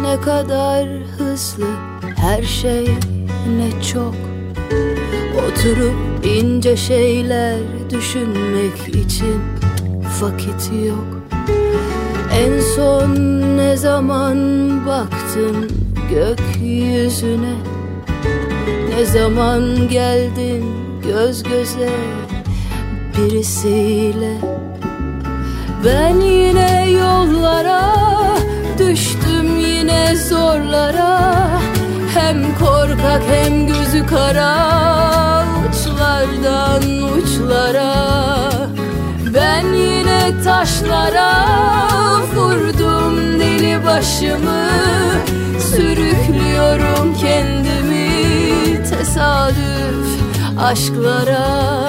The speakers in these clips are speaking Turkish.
Ne kadar hızlı her şey, ne çok. Oturup ince şeyler düşünmek için vakit yok. En son ne zaman baktın gökyüzüne? Ne zaman geldin göz göze birisiyle? Ben yine yollara düştüm, yine zorlara. Hem korkak hem gözü kara, uçlardan uçlara. Ben yine taşlara vurdum deli başımı. Sürüklüyorum kendimi tesadüf aşklara.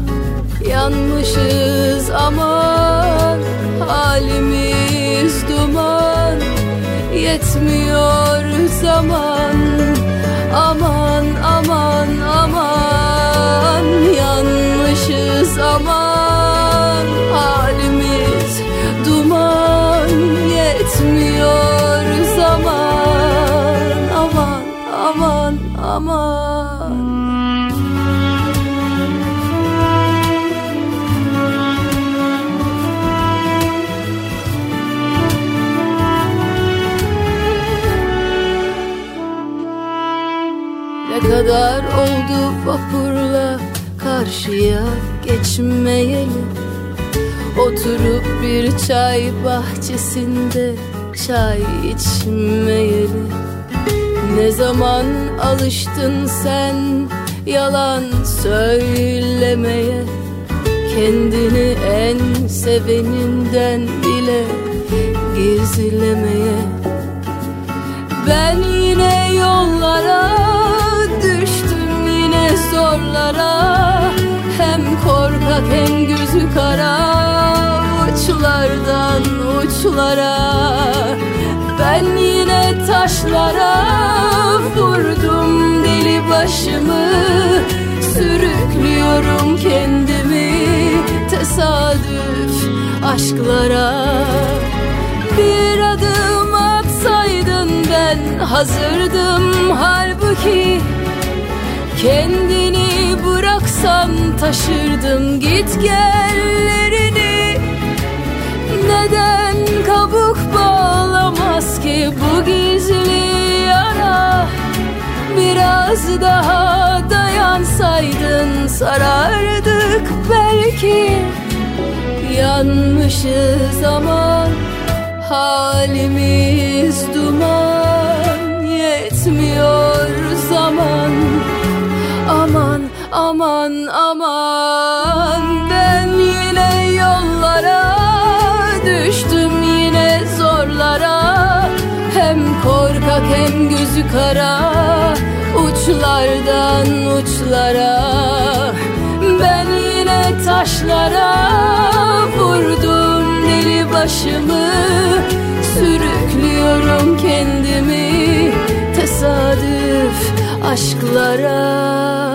Yanmışız aman, halimiz duman. Yetmiyor zaman, aman aman aman. Yanmışız aman, halimiz duman. Yetmiyor zaman, aman aman aman. Ne kadar oldu vapurla karşıya geçmeyeli? Oturup bir çay bahçesinde çay içmeyeli. Ne zaman alıştın sen yalan söylemeye? Kendini en seveninden bile gizlemeye. Ben yine yollara düştüm, yine zorlara. Hem korkak hem gözü kara, uçlardan uçlara. Ben yine taşlara vurdum deli başımı. Sürüklüyorum kendimi tesadüf aşklara. Bir adım atsaydın ben hazırdım halbuki. Kendini bıraksan taşırdım git gellerini. Neden kabuk bağlamaz ki bu gizli yara? Biraz daha dayansaydın sarardık belki. Yanmışız aman, halimiz duman. Yetmiyor zaman, aman aman aman. Ben yine yollara düştüm, yine zorlara. Hem korkak hem gözü kara, uçlardan uçlara. Ben yine taşlara vurdum deli başımı. Sürüklüyorum kendimi tesadüf aşklara.